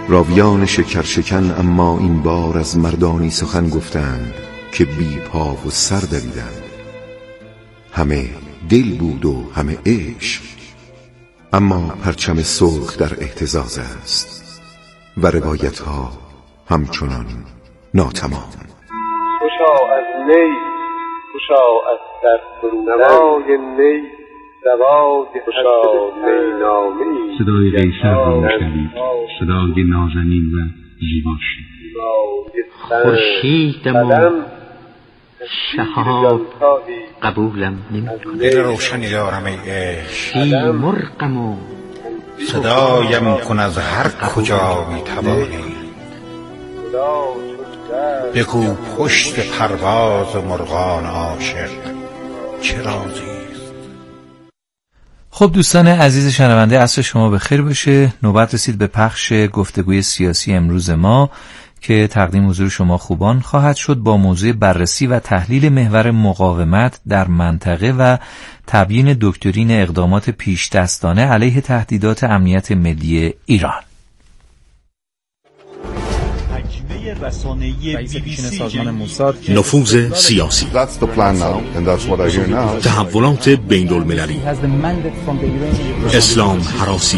راویان شکر شکن اما این بار از مردانی سخن گفتند که بی پا و سر دویدند. همه دل بود و همه عشق، اما پرچم سرخ در اهتزاز است و روایت ها همچنان ناتمام. خوشا از نی، خوشا از در نوای نی، دوای خوشا نی نامی. صدای قیصر را میشنوید، صدای نازنین و زیباش. خورشیدم و شهاب قبولم نمی‌کنه. دل روشنی دارم ای عشق، بی مرغم و صدایم کن از هر کجا میتوانی. بگو پشت پرواز مرغان عاشق چه رازی. خب دوستان عزیز شنونده، عصر شما بخیر باشه. نوبت رسید به پخش گفتگوی سیاسی امروز ما که تقدیم حضور شما خوبان خواهد شد با موضوع بررسی و تحلیل محور مقاومت در منطقه و تبیین دکترین اقدامات پیش دستانه علیه تهدیدات امنیت ملی ایران. نفوذ سیاسی، تحولات بین المللی، اسلام هراسی،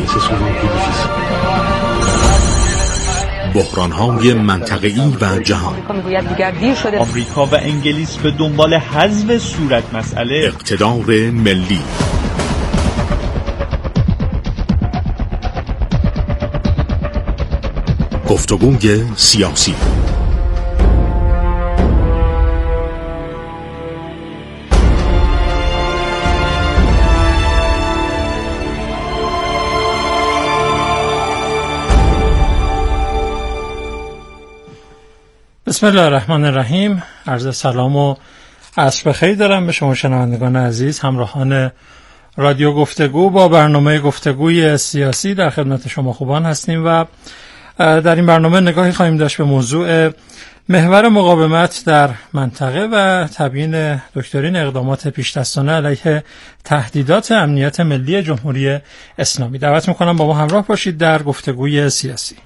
بحران‌های منطقه‌ای و جهان. آمریکا و انگلیس به دنبال حذف صورت مسئله، اقتدار ملی. گفتگوی سیاسی. بسم الله الرحمن الرحیم. عرض سلام و عصر بخیر دارم به شما شنوندگان عزیز، همراهان رادیو گفتگو. با برنامه گفتگوی سیاسی در خدمت شما خوبان هستیم و در این برنامه نگاهی خواهیم داشت به موضوع محور مقاومت در منطقه و تبیین دکترین اقدامات پیش‌دستانه علیه تهدیدات امنیت ملی جمهوری اسلامی. دعوت میکنم با ما همراه باشید در گفتگوی سیاسی.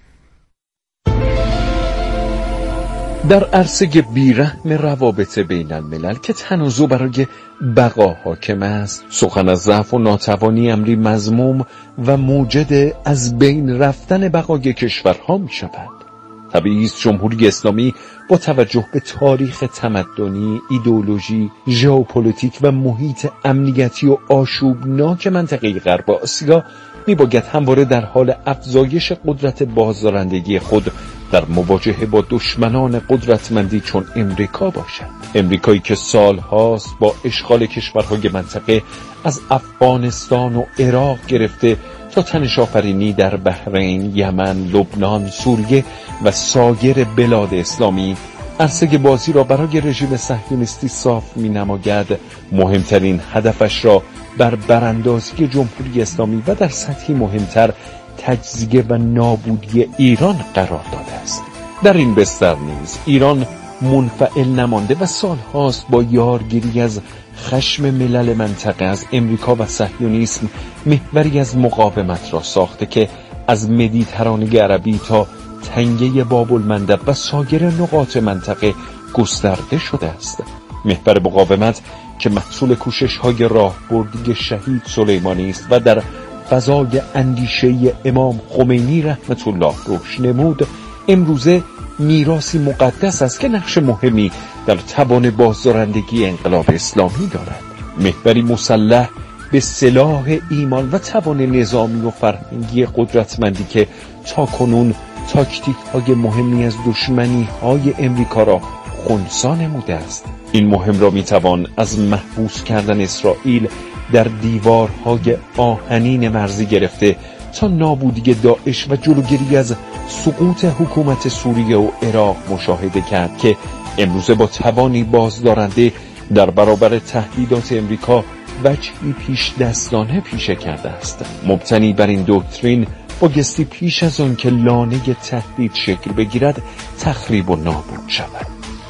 در عرصه بیرحم روابط بین الملل که تنازع برای بقا حاکم است، سخن از ضعف و ناتوانی امری مذموم و موجد از بین رفتن بقای کشورها می شود. طبیعی است جمهوری اسلامی با توجه به تاریخ تمدنی، ایدئولوژی، ژئوپلیتیک و محیط امنیتی و آشوبناک منطقه غرب آسیا می‌باید همواره در حال افزایش قدرت بازدارندگی خود در مواجهه با دشمنان قدرتمندی چون امریکا باشد. امریکایی که سالهاست با اشغال کشورهای منطقه از افغانستان و عراق گرفته تا تنش‌آفرینی در بحرین، یمن، لبنان، سوریه و سایر بلاد اسلامی عرصه بازی را برای رژیم صهیونیستی صاف می‌نماید، مهمترین هدفش را بر براندازی جمهوری اسلامی و در سطحی مهمتر تجزیه و نابودی ایران قرار داده است. در این بستر نیز ایران منفعل نمانده و سالهاست با یارگیری از خشم ملل منطقه از امریکا و صهیونیسم محوری از مقاومت را ساخته که از مدیترانه عربی تا تنگه باب‌المندب و سایر نقاط منطقه گسترده شده است. محور مقاومت که محصول کوشش‌های راهبردی شهید سلیمانی است و در فضای اندیشه امام خمینی رحمت الله روش نمود، امروزه میراثی مقدس است که نقش مهمی در توان بازدارندگی انقلاب اسلامی دارد. محوری مسلح به سلاح ایمان و توان نظامی و فرهنگی قدرتمندی که تاکنون تاکتیک‌های مهمی از دشمنی‌های امریکا را خنثی نموده است. این مهم را میتوان از محبوس کردن اسرائیل در دیوارهای آهنین مرزی گرفته تا نابودی داعش و جلوگیری از سقوط حکومت سوریه و عراق مشاهده کرد که امروزه با توانی بازدارنده در برابر تهدیدات امریکا وجهی پیش دستانه پیشه کرده است. مبتنی بر این دکترین بایستی پیش از آن که لانه تهدید شکل بگیرد تخریب و نابود شود.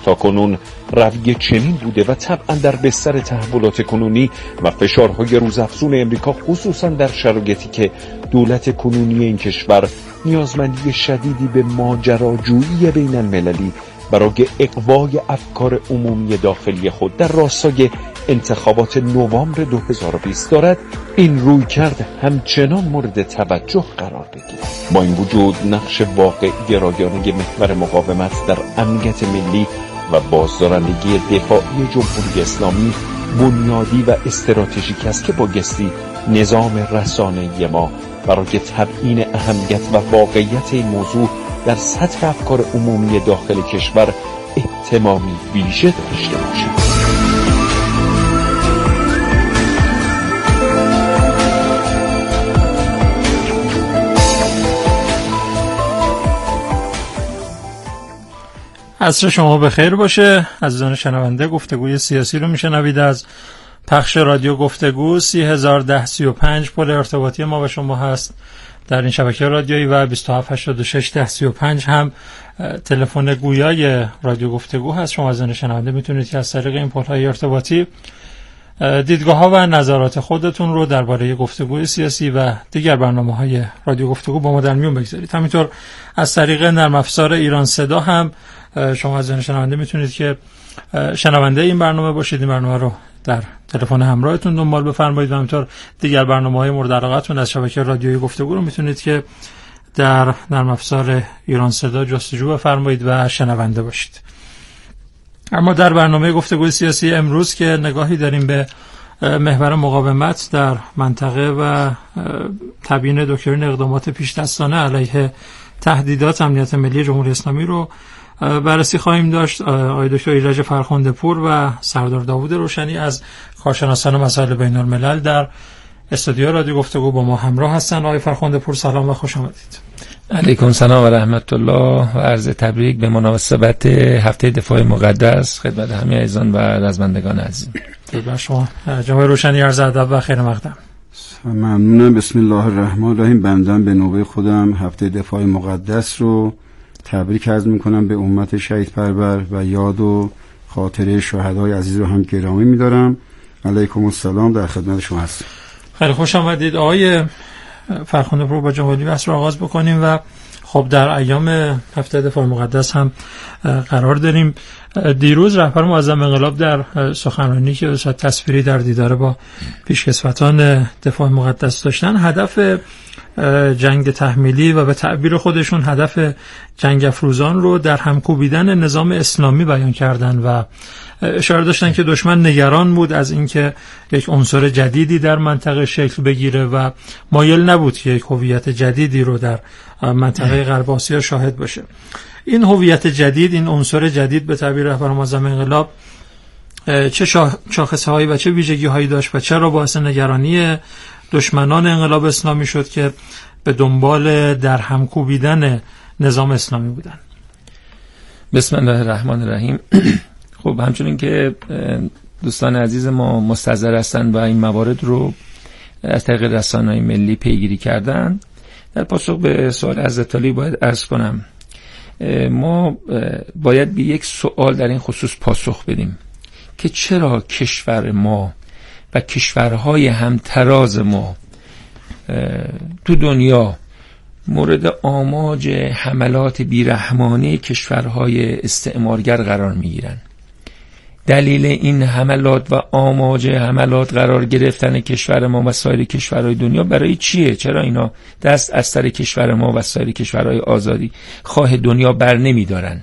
تاکنون رویه چنین بوده و طبعا در بستر تحولات کنونی و فشارهای روزافزون امریکا، خصوصا در شرایطی که دولت کنونی این کشور نیازمندی شدیدی به ماجراجویی بین المللی برای اقوای افکار عمومی داخلی خود در راستای انتخابات نوامبر 2020 دارد، این رویکرد همچنان مورد توجه قرار بگیرد. با این وجود نقش واقعی رایانه محور مقاومت در امنیت ملی و بازدارندگی دفاعی جمهوری اسلامی بنیادی و استراتژیک است که بایستی نظام رسانه‌ای ما برای تبیین اهمیت و واقعیت این موضوع در سطح افکار عمومی داخل کشور اهتمامی ویژه داشته باشد. عصر شما بخیر باشه. عزیزان شنونده، گفتگوی سیاسی رو میشنوید از پخش رادیو گفتگو. 301035 پل ارتباطی ما و شما هست در این شبکه رادیویی و 27861035 هم تلفن گویای رادیو گفتگو هست. شما عزیزان شنونده میتونید که از طریق این پل‌های ارتباطی دیدگاه‌ها و نظرات خودتون رو درباره گفتگوی سیاسی و دیگر برنامه‌های رادیو گفتگو با ما در میون بگذارید. همینطور از طریق نرم افزار ایران صدا هم شما عزیزان شنونده میتونید که شنونده این برنامه باشید. این برنامه رو در تلفن همراهتون دنبال بفرمایید و همینطور دیگر برنامه‌های مورد علاقتون از شبکه رادیویی گفتگو رو میتونید که در نرم افزار ایران صدا جستجو بفرمایید و شنونده باشید. اما در برنامه گفتگوی سیاسی امروز که نگاهی داریم به محور مقاومت در منطقه و تبیین دکترین اقدامات پیش‌دستانه علیه تهدیدات امنیت ملی جمهوری اسلامی رو بررسی خواهیم داشت. آقای دکتر ایرج فرخنده پور و سردار داوود روشنی از کارشناسان مسائل بین الملل در استودیو رادیو گفتگو با ما همراه هستند. آقای فرخنده پور سلام و خوش آمدید. علیکم سلام و رحمت الله و عرض تبریک به مناسبت هفته دفاع مقدس خدمت همه عزیزان و رزمندگان عزیز. درود شما جناب روشنی، عرض ادب و خیر مقدم. ممنونم. بسم الله الرحمن الرحیم. بندم به نوبه خودم هفته دفاع مقدس رو تبریک عرض میکنم به امت شهید پرور و یاد و خاطره شهدای عزیز رو هم گرامی میدارم. علیکم السلام، در خدمت شما هستم. خیلی خوش آمدید. آقای فرخنده پور، با جنبالی بحث رو آغاز بکنیم و خب در ایام هفته دفاع مقدس هم قرار داریم. دیروز رهبر معظم انقلاب در سخنرانی که به صورت تصویری در دیدار با پیشکسوتان دفاع مقدس داشتن، هدف جنگ تحمیلی و به تعبیر خودشون هدف جنگ افروزان رو در همکوبیدن نظام اسلامی بیان کردن و اشاره داشتن که دشمن نگران بود از اینکه یک عنصر جدیدی در منطقه شکل بگیره و مایل نبود که یک هویت جدیدی رو در منطقه غرب آسیا شاهد باشه. این هویت جدید، این عنصر جدید به تعبیر رهبر معظم انقلاب چه شاخصه‌هایی و چه ویژگی‌هایی داشت و چرا باعث نگرانی دشمنان انقلاب اسلامی شد که به دنبال در هم کوبیدن نظام اسلامی بودن؟ بسم الله الرحمن الرحیم. خب همچنین که دوستان عزیز ما مستحضر هستند و این موارد رو از طریق رسانه‌های ملی پیگیری کردن، در پاسخ به سوال حضرت علی باید عرض کنم ما باید به یک سوال در این خصوص پاسخ بدیم که چرا کشور ما و کشورهای همتراز ما تو دنیا مورد آماج حملات بیرحمانه کشورهای استعمارگر قرار میگیرن. دلیل این حملات و آماج حملات قرار گرفتن کشور ما و سایر کشورهای دنیا برای چیه؟ چرا اینا دست از سر کشور ما و سایر کشورهای آزادی خواه دنیا بر نمی دارن؟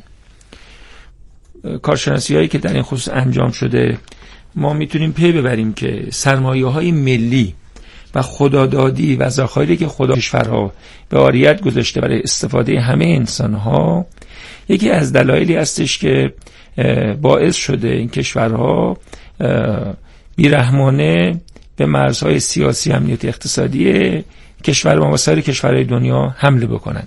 کارشناسی هایی که در این خصوص انجام شده، ما میتونیم پی ببریم که سرمایه های ملی و خدادادی و ذخایری که خدا کشورها به عاریت گذاشته برای استفاده همه انسانها، یکی از دلایلی هستش که باعث شده این کشورها بیرحمانه به مرزهای سیاسی، امنیتی، اقتصادی کشور ما و سایر کشورهای دنیا حمله بکنن.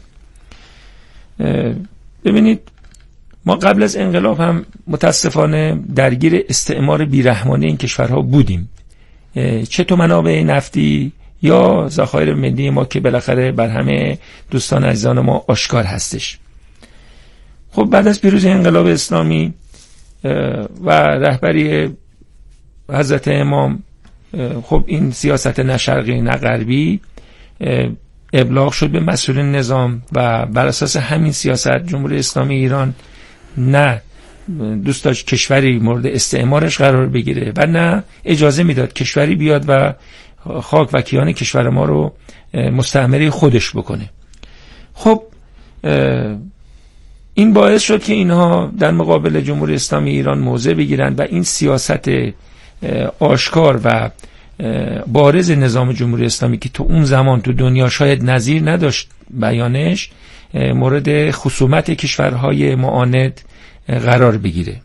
ببینید ما قبل از انقلاب هم متاسفانه درگیر استعمار بیرحمانه این کشورها بودیم، چه تو منابع نفتی یا ذخایر ملی ما که بالاخره بر همه دوستان عزیزان ما آشکار هستش. خب بعد از پیروزی انقلاب اسلامی و رهبری حضرت امام، خب این سیاست نه شرقی نه غربی ابلاغ شد به مسئولین نظام و بر اساس همین سیاست جمهوری اسلامی ایران نه دوست داشت کشوری مورد استعمارش قرار بگیره و نه اجازه میداد کشوری بیاد و خاک و کیان کشور ما رو مستعمره خودش بکنه. خب این باعث شد که اینها در مقابل جمهوری اسلامی ایران موضع بگیرند و این سیاست آشکار و بارز نظام جمهوری اسلامی که تو اون زمان تو دنیا شاید نظیر نداشت بیانش، مورد خصومت کشورهای معاند قرار بگیره.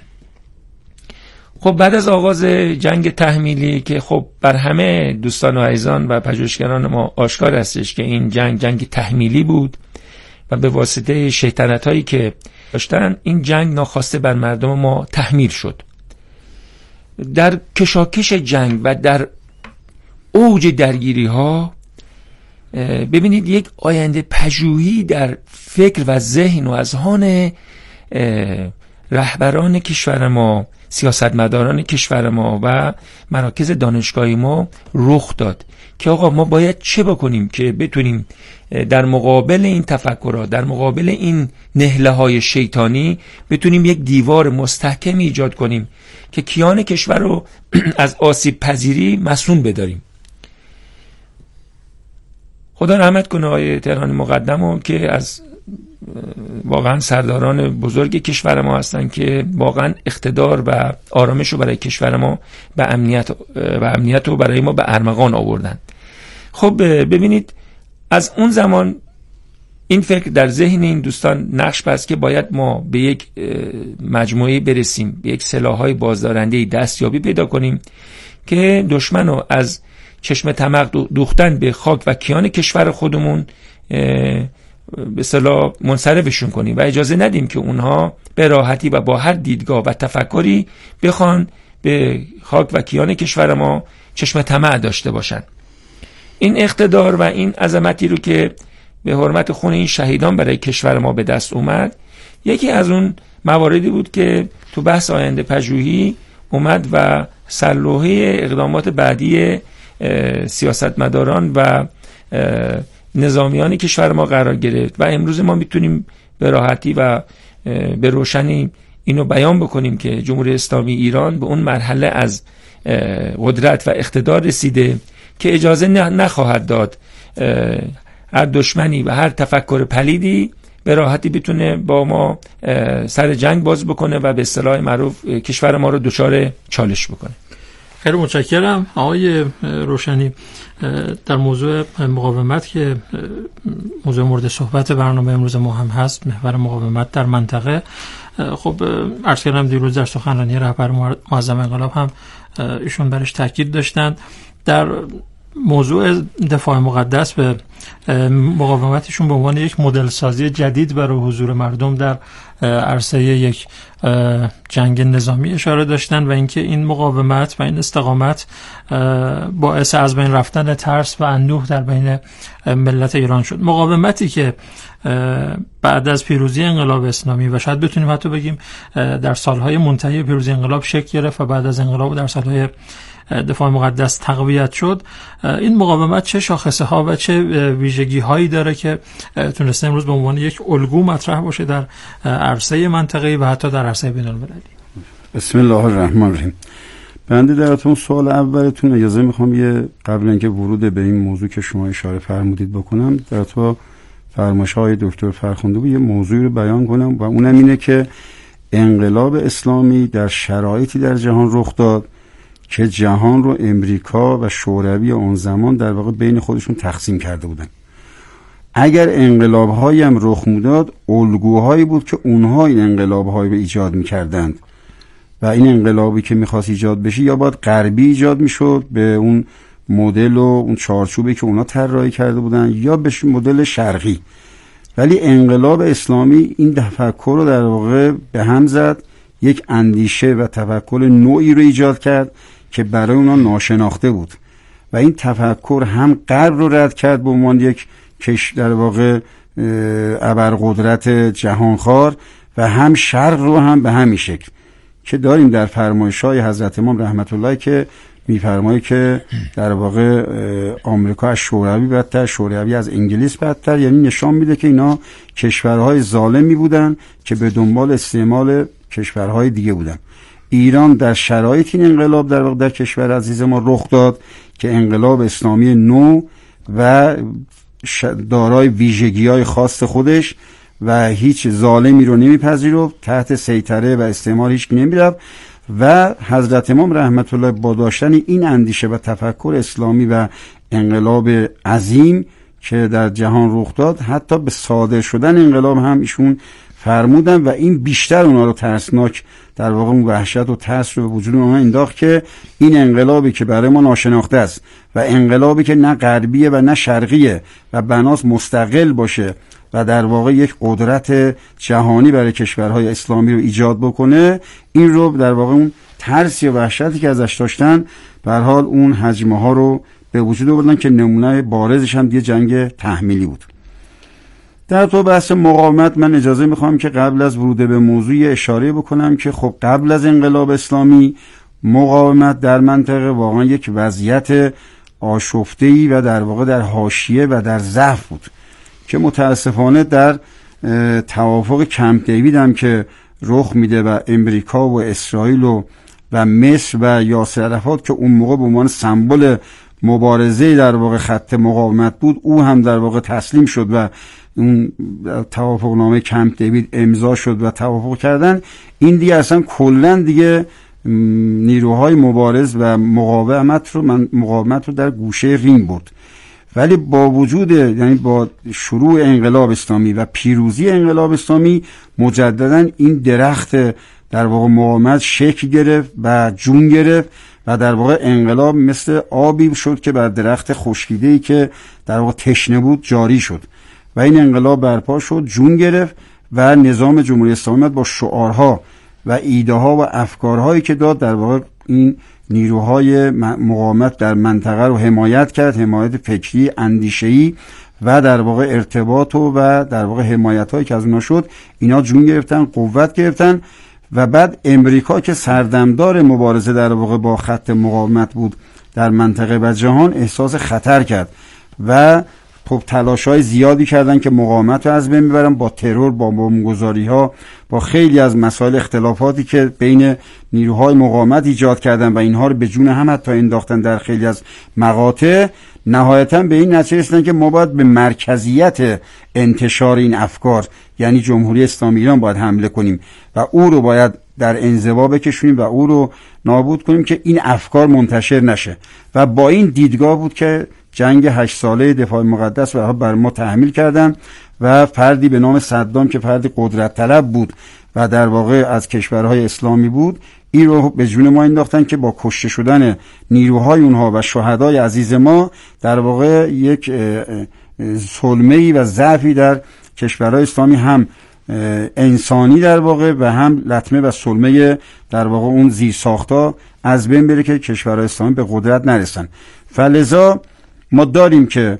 خب بعد از آغاز جنگ تحمیلی که خب بر همه دوستان و عزیزان و پژوهشگران ما آشکار هستش که این جنگ تحمیلی بود و به واسطه شیطنت‌هایی که داشتن این جنگ ناخواسته بر مردم ما تحمیل شد. در کشاکش جنگ و در اوج درگیری ها ببینید یک آینده پژوهی در فکر و ذهن و اذهان رهبران کشور ما، سیاستمداران کشور ما و مراکز دانشگاهی ما رخ داد که آقا ما باید چه بکنیم که بتونیم در مقابل این تفکرات، در مقابل این نهله های شیطانی بتونیم یک دیوار مستحکم ایجاد کنیم که کیان کشور رو از آسیب پذیری مصون بداریم. خدا رحمت کنه آقای تهرانی مقدم که از واقعا سرداران بزرگ کشور ما هستن که واقعا اقتدار و آرامش رو برای کشور ما به امنیت رو برای ما به ارمغان آوردن. خب ببینید از اون زمان این فکر در ذهن این دوستان نقش بست که باید ما به یک مجموعه برسیم، به یک سلاح‌های بازدارنده دستیابی پیدا کنیم که دشمن رو از چشم طمع دوختن به خاک و کیان کشور خودمون به اصطلاح منصرفشون کنیم و اجازه ندیم که اونها به راحتی و با هر دیدگاه و تفکری بخوان به خاک و کیان کشور ما چشم طمع داشته باشن. این اقتدار و این عظمتی رو که به حرمت خون این شهیدان برای کشور ما به دست اومد، یکی از اون مواردی بود که تو بحث آینده پژوهی اومد و سرلوحه اقدامات بعدی سیاستمداران و نظامیان کشور ما قرار گرفت و امروز ما میتونیم به راحتی و به روشنی اینو بیان بکنیم که جمهوری اسلامی ایران به اون مرحله از قدرت و اقتدار رسیده که اجازه نخواهد داد هر دشمنی و هر تفکر پلیدی به راحتی بتونه با ما سر جنگ باز بکنه و به اصطلاح معروف کشور ما رو دچار چالش بکنه. خیلی متشکرم آقای روشنی. در موضوع مقاومت که موضوع مورد صحبت برنامه امروز ما هم هست، محور مقاومت در منطقه، خب عرض کردم دیروز در سخنرانی رهبر معظم انقلاب هم ایشون برش تاکید داشتند. در موضوع دفاع مقدس به مقاومتشون به عنوان یک مدل سازی جدید برای حضور مردم در عرصه یک جنگ نظامی اشاره داشتن و اینکه این مقاومت و این استقامت باعث از بین رفتن ترس و اندوه در بین ملت ایران شد. مقاومتی که بعد از پیروزی انقلاب اسلامی و شاید بتونیم حتی بگیم در سالهای منتهی پیروزی انقلاب شکل گرفت و بعد از انقلاب در سالهای دفاع مقدس تقویت شد، این مقاومت چه شاخصه ها و چه ویژگی هایی داره که تونسته امروز به عنوان یک الگو مطرح باشه در عرصه منطقه‌ای و حتی در عرصه بین‌المللی؟ بسم الله الرحمن الرحیم. بنده درتون سوال اولتون اجازه میخوام یه قبل اینکه ورود به این موضوع که شما اشاره فرمودید بکنم، در تو فرمایش‌های دکتر فرخنده یه موضوعی رو بیان کنم و اونم اینه که انقلاب اسلامی در شرایطی در جهان رخ داد که جهان رو امریکا و شوروی آن زمان در واقع بین خودشون تقسیم کرده بودن. اگر انقلاب‌هایی هم رخ میداد، الگوهایی بود که اونها این انقلاب‌هایی رو ایجاد می‌کردند و این انقلابی که می‌خواست ایجاد بشه یا باید غربی ایجاد می‌شد به اون مدل و اون چارچوبی که اونا طراحی کرده بودن یا به مدل شرقی. ولی انقلاب اسلامی این تفکر رو در واقع به هم زد، یک اندیشه و تفکر نوعی رو ایجاد کرد که برای اونا ناشناخته بود و این تفکر هم غرب رو رد کرد به عنوان یک در واقع ابرقدرت جهانخوار و هم شرق رو هم به همین شکل. که داریم در فرمایش‌های حضرت امام رحمت الله که می‌فرمایه که در واقع آمریکا از شوروی بدتر، شوروی از انگلیس بدتر، یعنی نشان میده که اینا کشورهای ظالمی بودن که به دنبال استعمال کشورهای دیگه بودن. ایران در شرایط این انقلاب در واقع در کشور عزیز ما رخ داد که انقلاب اسلامی نو و دارای ویژگی‌های خاص خودش و هیچ ظالمی رو نمیپذیرفت، تحت سیطره و استعمار هیچ کی نمیرفت و حضرت امام رحمت الله با داشتن این اندیشه و تفکر اسلامی و انقلاب عظیم که در جهان رخ داد، حتی به صادر شدن انقلاب هم ایشون فرمودن و این بیشتر اونا رو ترسناک در واقع اون وحشت و ترس رو به وجود اونها انداخت که این انقلابی که برای ما ناشناخته است و انقلابی که نه غربیه و نه شرقیه و بناس مستقل باشه و در واقع یک قدرت جهانی برای کشورهای اسلامی رو ایجاد بکنه، این رو در واقع اون ترس و وحشتی که ازش داشتن به هر حال اون حجمه ها رو به وجود آوردن که نمونه بارزش هم دیگه جنگ تحمیلی بود. در تو بحث مقاومت من اجازه میخوام که قبل از ورود به موضوع اشاره بکنم که خب قبل از انقلاب اسلامی مقاومت در منطقه واقعا یک وضعیت آشفته‌ای و در واقع در حاشیه و در ضعف بود که متاسفانه در توافق کمپ دیوید هم که رخ میده و امریکا و اسرائیل و مصر و یاسر عرفات که اون موقع به عنوان سمبل مبارزه در واقع خط مقاومت بود، او هم در واقع تسلیم شد و اون توافق نامه کمپ دیوید امضا شد و توافق کردن. این دیگه اصلا کلا دیگه نیروهای مبارز و مقاومت رو در گوشه رینگ برد. ولی با وجود یعنی با شروع انقلاب اسلامی و پیروزی انقلاب اسلامی مجددا این درخت در واقع مقاومت شکل گرفت و جون گرفت و در واقع انقلاب مثل آبی شد که بر درخت خشکیده‌ای که در واقع تشنه بود جاری شد و این انقلاب برپا شد، جون گرفت و نظام جمهوری اسلامی با شعارها و ایده ها و افکارهایی که داد در واقع این نیروهای مقاومت در منطقه رو حمایت کرد، حمایت فکری، اندیشه‌ای و در واقع ارتباط و در واقع حمایت‌هایی که از اونها شد، اینا جون گرفتن، قوت گرفتن و بعد امریکا که سردمدار مبارزه در واقع با خط مقاومت بود در منطقه و جهان احساس خطر کرد و خب تلاش‌های زیادی کردن که مقاومت رو از بین ببرن، با ترور، با بمبگذاری‌ها، با خیلی از مسائل اختلافاتی که بین نیروهای مقاومت ایجاد کردن و اینها رو به جون هم حتی انداختن در خیلی از مقاطع. نهایتاً به این نتیجه رسیدن که ما باید به مرکزیت انتشار این افکار یعنی جمهوری اسلامی ایران باید حمله کنیم و او رو باید در انزوا بکشونیم و او رو نابود کنیم که این افکار منتشر نشه و با این دیدگاه بود که جنگ 8 ساله دفاع مقدس بر ما تحمیل کردن و فردی به نام صدام که فرد قدرت طلب بود و در واقع از کشورهای اسلامی بود، این رو به جون ما انداختن که با کشته شدن نیروهای اونها و شهدای عزیز ما در واقع یک سلمه‌ای و ضعفی در کشورهای اسلامی هم انسانی در واقع و هم لطمه و سلمه در واقع اون زیرساخت‌ها از بین بره که کشورهای اسلامی به قدرت نرسن. فلذا ما داریم که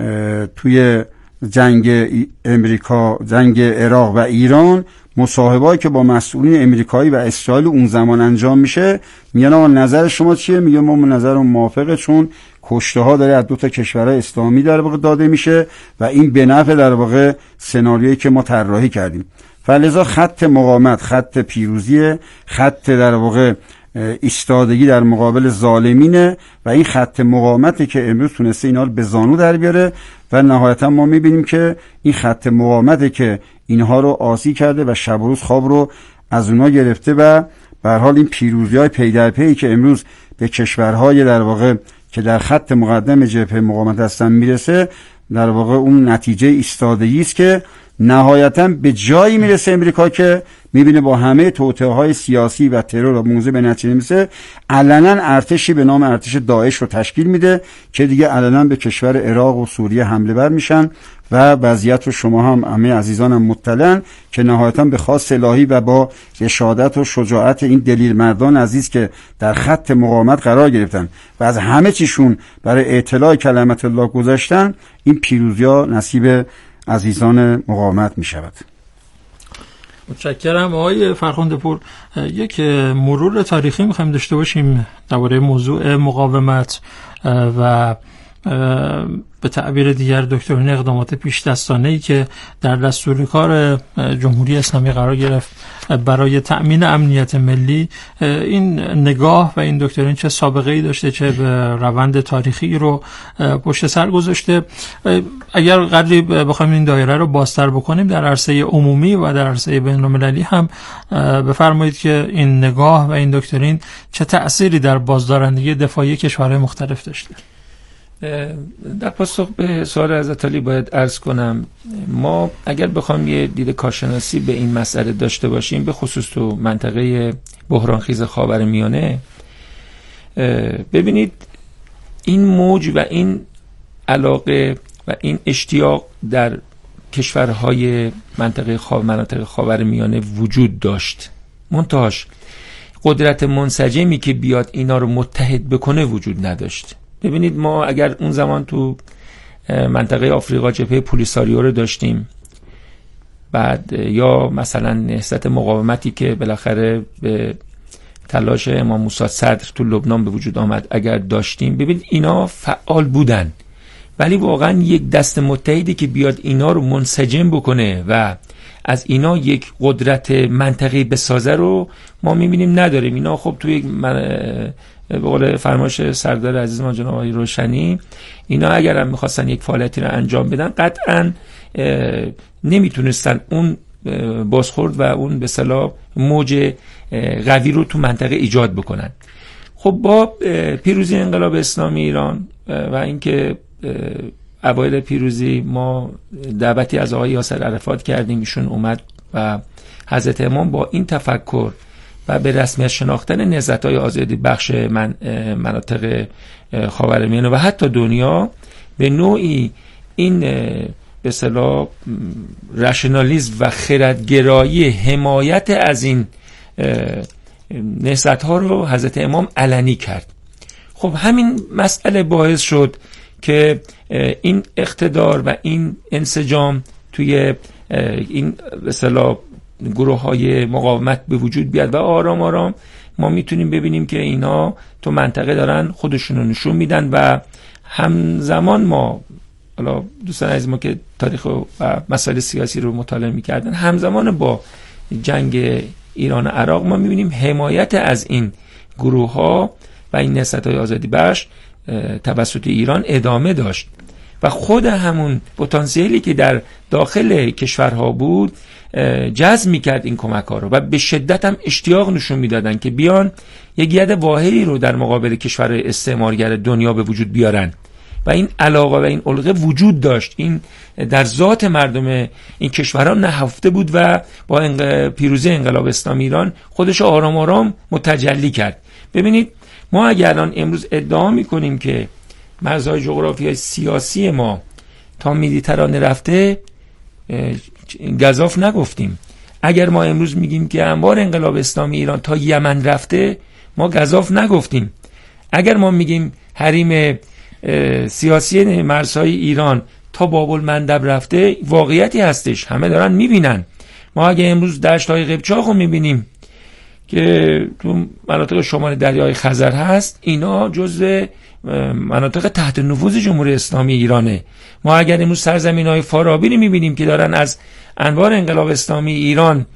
توی جنگ امریکا، جنگ عراق و ایران مصاحبه‌ای که با مسئولین امریکایی و اسرائیل اون زمان انجام میشه، میگن آقا نظر شما چیه؟ میگه ما نظرمون موافقه، چون کشته ها داره از 2 تا کشورهای اسلامی در واقع داده میشه و این به نفع در واقع سناریویی که ما طراحی کردیم. فلذا خط مقاومت، خط پیروزی، خط در واقع ایستادگی در مقابل ظالمینه و این خط مقاومتی که امروز تونسته اینا رو به زانو در بیاره و نهایتا ما میبینیم که این خط مقاومتی که اینها رو آسی کرده و شب و روز خواب رو از اونها گرفته و به هر حال این پیروزی‌های پی در پی که امروز به کشورهای در واقع که در خط مقدم جبهه مقاومت هستن میرسه، در واقع اون نتیجه ایستادگی است که نهایتا به جایی میرسه امریکا که میبینه با همه توطئه‌های سیاسی و ترور و موضوع به نتیجه میرسه علنا ارتشی به نام ارتش داعش رو تشکیل میده که دیگه علنا به کشور عراق و سوریه حمله بر میشن و وضعیت رو شما هم همه عزیزانم مطلعن که نهایتا به خواست الهی و با اشادت و شجاعت این دلیر مردان عزیز که در خط مقاومت قرار گرفتن و از همه چیشون برای اعتلاع کلمت الله گذاشتن، این پیروزی‌ها نصیب عزیزان مقاومت می شود. متشکرم آقای فرخنده پور. یک مرور تاریخی میخوایم داشته باشیم درباره موضوع مقاومت و به تعبیر دیگر دکترین اقدامات پیش دستانه‌ای که در دستور کار جمهوری اسلامی قرار گرفت برای تأمین امنیت ملی. این نگاه و این دکترین چه سابقه‌ای داشته، چه به روند تاریخی رو پشت سر گذاشته. اگر قدری بخوایم این دایره رو بازتر بکنیم در عرصه عمومی و در عرصه بین‌المللی هم بفرمایید که این نگاه و این دکترین چه تأثیری در بازدارندگی دفاعی کشورهای مختلف داشته. در پاسخ به سوال حضرت علی باید عرض کنم ما اگر بخوام یه دید کارشناسی به این مسئله داشته باشیم، به خصوص تو منطقه بحرانخیز خاورمیانه، ببینید این موج و این علاقه و این اشتیاق در کشورهای مناطق خاورمیانه وجود داشت، منتهاش قدرت منسجمی که بیاد اینا رو متحد بکنه وجود نداشت. ببینید ما اگر اون زمان تو منطقه آفریقا جبهه پولیساریو رو داشتیم، بعد یا مثلا نهضت مقاومتی که بالاخره به تلاش امام موسی صدر تو لبنان به وجود آمد اگر داشتیم، ببینید اینا فعال بودن، ولی واقعا یک دست متحدی که بیاد اینا رو منسجم بکنه و از اینا یک قدرت منطقی بسازه رو ما میبینیم نداریم. اینا خب توی به قول فرمایش سردار عزیز ما جناب آقای روشنی، اینا اگر هم میخواستن یک فعالیتی رو انجام بدن قطعا نمیتونستن اون بازخورد و اون به اصطلاح موج قوی رو تو منطقه ایجاد بکنن. خب با پیروزی انقلاب اسلامی ایران و اینکه اوایل پیروزی ما دعوتی از آقای یاسر عرفات کردیم، ایشون اومد و حضرت امام با این تفکر و به رسمیت شناختن نهضت‌های آزادی بخش مناطق خاورمیانه و حتی دنیا به نوعی این به اصطلاح رشنالیسم و خردگرایی حمایت از این نهضت‌ها رو حضرت امام علنی کرد. خب همین مسئله باعث شد که این اقتدار و این انسجام توی این به اصطلاح گروه‌های مقاومت به وجود بیاد و آرام آرام ما میتونیم ببینیم که اینا تو منطقه دارن خودشون رو نشون میدن و همزمان ما، حالا دوستان عزیز ما که تاریخ و مسائل سیاسی رو مطالعه میکردن، همزمان با جنگ ایران و عراق ما میبینیم حمایت از این گروه‌ها و این نهضت‌های آزادی بخش توسط ایران ادامه داشت و خود همون پتانسیلی که در داخل کشورها بود جذب میکرد این کمک ها رو و به شدت هم اشتیاق نشون میدادن که بیان یک ید واحدی رو در مقابل کشورهای استعمارگر دنیا به وجود بیارن و این علاقه و این علقه وجود داشت. این در ذات مردم این کشورها نهفته بود و با پیروزی انقلاب اسلامی ایران خودش آرام آرام متجلی کرد. ببینید ما اگر الان امروز ادعا میکنیم که مرزهای جغرافیایی سیاسی ما تا مدیترانه رفته، گزاف نگفتیم. اگر ما امروز میگیم که انبار انقلاب اسلامی ایران تا یمن رفته، ما گزاف نگفتیم. اگر ما میگیم حریم سیاسی مرزهای ایران تا باب المندب رفته، واقعیتی هستش، همه دارن میبینن. ما اگر امروز دشت‌های قبچاق رو میبینیم که تو مناطق شمال دریای خزر هست، اینا جزء مناطق تحت نفوذ جمهوری اسلامی ایرانه. ما اگر امروز سرزمین‌های فارابی رو می‌بینیم که دارن از انبار انقلاب اسلامی ایران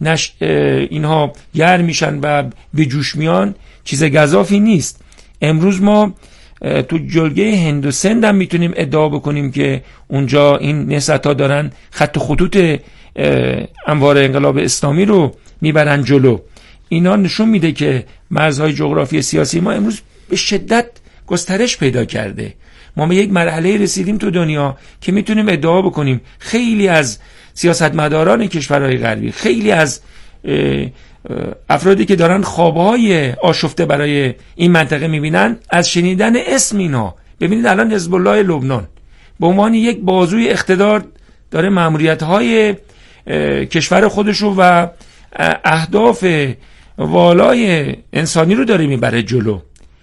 اینها گرم میشن و به جوش میان، چیز گزافی نیست. امروز ما تو جلگه هند و سند هم میتونیم ادعا بکنیم که اونجا این نهضت‌ها دارن خط و خطوط انبار انقلاب اسلامی رو میبرن جلو. اینا نشون میده که مرزهای جغرافی سیاسی ما امروز به شدت گسترش پیدا کرده. ما به یک مرحله رسیدیم تو دنیا که میتونیم ادعا بکنیم خیلی از سیاستمداران کشورهای غربی، خیلی از افرادی که دارن خوابهای آشفته برای این منطقه میبینن، از شنیدن اسم اینا، ببینید الان حزب الله لبنان به عنوان یک بازوی اقتدار داره مأموریت‌های کشور خودش رو و اهداف والای انسانی رو داره میبره جلو.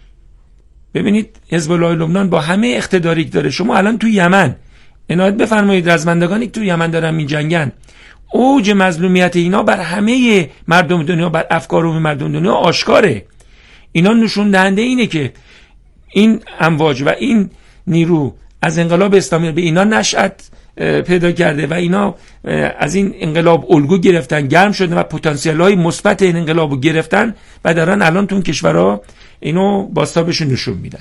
ببینید حزب الله لبنان با همه اقتداری که داره، شما الان تو یمن عنایت بفرمایید، رزمندگانی که تو یمن دارن میجنگن، اوج مظلومیت اینا بر همه مردم دنیا، بر افکار عمومی مردم دنیا آشکاره. اینا نشون دهنده اینه که این امواج و این نیرو از انقلاب اسلامی به اینا نشأت پیدا کرده و اینا از این انقلاب الگو گرفتن، گرم شدن و پتانسیل‌های مثبت این انقلاب رو گرفتن و دارن الان تو اون کشورها اینو بازتابشون نشون میدن.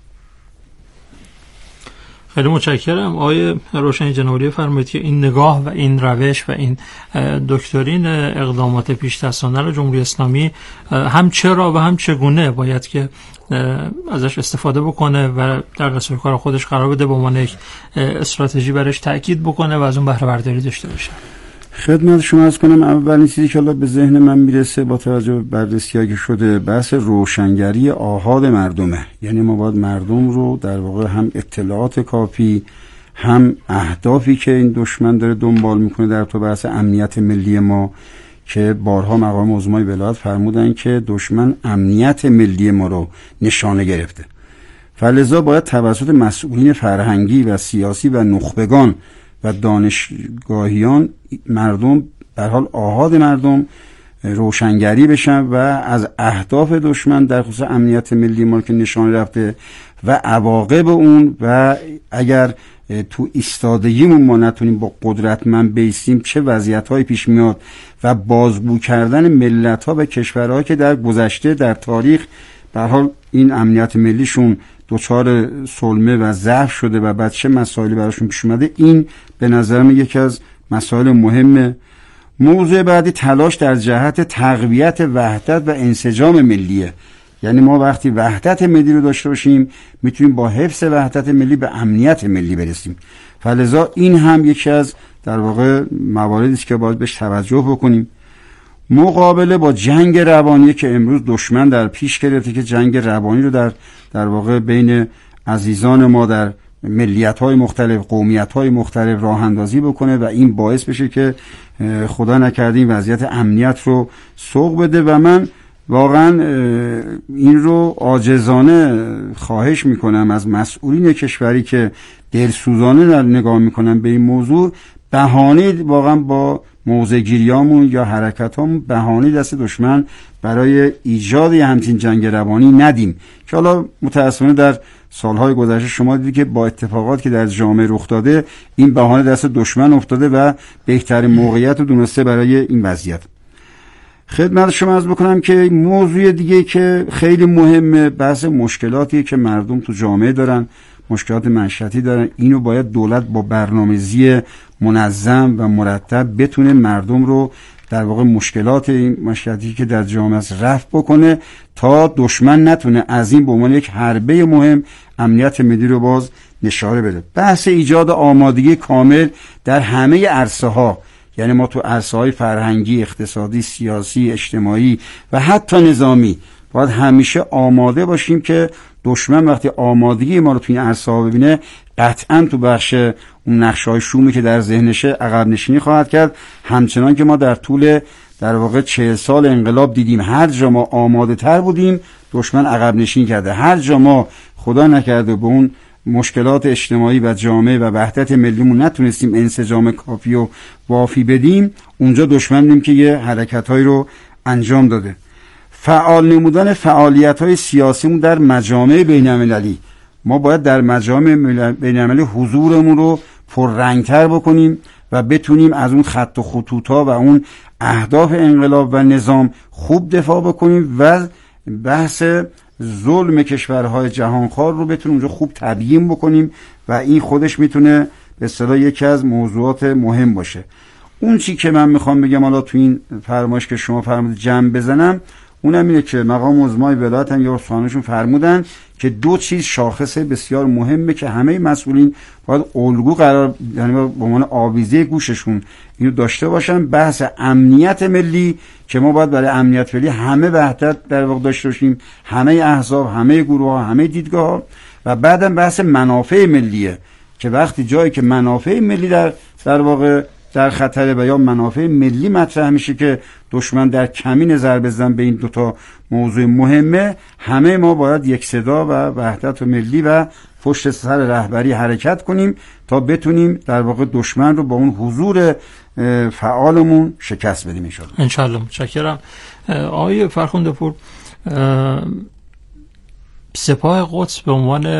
خیلی متشکرم. آقای روشنی جنابعالی فرمایید که این نگاه و این روش و این دکترین اقدامات پیش دستانه رو جمهوری اسلامی هم چرا و هم چگونه باید که ازش استفاده بکنه و در دستور کار خودش قرار بده، به عنوان یک استراتژی برش تاکید بکنه و از اون بهره برداری داشته باشه. خدمت شما عرض کنم اولین چیزی که به ذهن من میرسه با توجه به بررسی‌هایی که شده بحث روشنگری آحاد مردمه. یعنی ما باید مردم رو در واقع هم اطلاعات کافی، هم اهدافی که این دشمن داره دنبال میکنه در تو بحث امنیت ملی ما، که بارها مقام عظمای ولایت فرمودن که دشمن امنیت ملی ما رو نشانه گرفته، فلذا باید توسط مسئولین فرهنگی و سیاسی و نخبگان و دانشگاهیان مردم در حال آحاد مردم روشنگری بشن و از اهداف دشمن در خصوص امنیت ملی ما که نشانه رفته و عواقب اون، و اگر تو ایستادگیمون ما نتونیم با قدرتمند بیستیم چه وضعیت‌هایی پیش میاد و بازگو کردن ملت‌ها و کشورها که در گذشته در تاریخ به هر حال این امنیت ملیشون دچار سلمه و ضعف شده و بعد چه مسائلی براشون پیش اومده، این به نظر من یکی از مسائل مهمه. موضوع بعدی تلاش در جهت تقویت وحدت و انسجام ملیه. یعنی ما وقتی وحدت ملی رو داشته باشیم میتونیم با حفظ وحدت ملی به امنیت ملی برسیم. فلذا این هم یکی از در واقع مواردی است که باید بهش توجه بکنیم. مقابله با جنگ روانی که امروز دشمن در پیش گرفته، که جنگ روانی رو در واقع بین عزیزان ما در ملیت‌های مختلف، قومیت‌های مختلف راه اندازی بکنه و این باعث بشه که خدا نکرده این وضعیت امنیت رو سوق بده. و من واقعا این رو عاجزانه خواهش میکنم از مسئولین کشوری که دلسوزانه نگاه میکنن به این موضوع، بهانه واقعا با موضع‌گیریامون یا حرکتامون بهانه دست دشمن برای ایجاد همچین جنگ روانی ندیم، که حالا متأسفانه در سالهای گذشته شما دیدید که با اتفاقات که در جامعه رخ داده این بهانه دست دشمن افتاده و بهترین موقعیت رو دونسته برای این وضعیت. خدمت شما عرض بکنم که موضوع دیگه که خیلی مهمه بحث مشکلاتی که مردم تو جامعه دارن، مشکلات معیشتی دارن، اینو باید دولت با برنامه‌ریزی منظم و مرتب بتونه مردم رو در واقع مشکلات این معیشتی که در جامعه است رفع بکنه تا دشمن نتونه از این به عنوان یک حربه مهم امنیت ملی رو باز نشاره بده. بحث ایجاد آمادگی کامل در همه عرصه‌ها، یعنی ما تو عرصه‌های فرهنگی، اقتصادی، سیاسی، اجتماعی و حتی نظامی باید همیشه آماده باشیم که دشمن وقتی آمادگی ما رو تو این عرصه‌ها ببینه قطعاً تو بخش اون نقشه‌های شومی که در ذهنشه عقب نشینی خواهد کرد. همچنان که ما در طول در واقع 40 سال انقلاب دیدیم هر جا ما آماده تر بودیم دشمن عقب نشینی کرده، هر جا ما خدا نکرده به اون مشکلات اجتماعی و جامعه و وحدت ملیمون نتونستیم انسجام کافی و وافی بدیم، اونجا دشمن دیدیم که یه حرکت‌هایی رو انجام داده. فعال نمودن فعالیت‌های سیاسیمون در مجامع بین‌المللی، ما باید در مجامع بین‌المللی حضورمون رو پررنگ‌تر بکنیم و بتونیم از اون خط و خطوط‌ها و اون اهداف انقلاب و نظام خوب دفاع بکنیم و بحث ظلم کشورهای جهانخوار رو بتونیم اونجا خوب تبیین بکنیم و این خودش میتونه به اصطلاح یکی از موضوعات مهم باشه. اون چی که من میخوام بگم حالا تو این فرمایش که شما فرمودید جمع بزنم، اونم اینه که مقام عظمای ولایت هم یا سخنشون فرمودن که دو چیز شاخصه بسیار مهمه که همه مسئولین باید الگو قرار، یعنی به عنوان آویزه گوششون اینو داشته باشن. بحث امنیت ملی که ما باید برای امنیت ملی همه وحدت در واقع داشته باشیم، همه احزاب، همه گروه‌ها، همه دیدگاه‌ها. و بعدم بحث منافع ملیه که وقتی جایی که منافع ملی در واقع در خطره و یا منافع ملی مطرح میشه که دشمن در کمین ضرب بزنن به این دوتا موضوع مهمه، همه ما باید یک صدا و وحدت ملی و پشت سر رهبری حرکت کنیم تا بتونیم در واقع دشمن رو با اون حضور فعالمون شکست بدیم ان شاء الله. متشکرم. آقای فرخنده پور، سپاه قدس به عنوان